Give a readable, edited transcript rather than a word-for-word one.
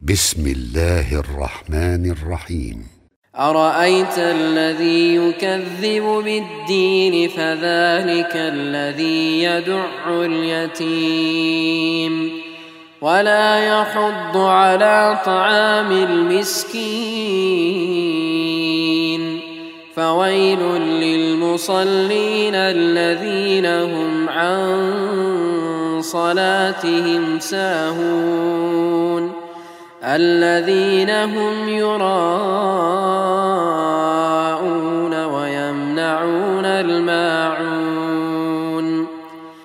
بسم الله الرحمن الرحيم. أرأيت الذي يكذب بالدين فذلك الذي يدع اليتيم ولا يحض على طعام المسكين فويل للمصلين الذين هم عن صلاتهم ساهون الذين هم يراءون ويمنعون الماعون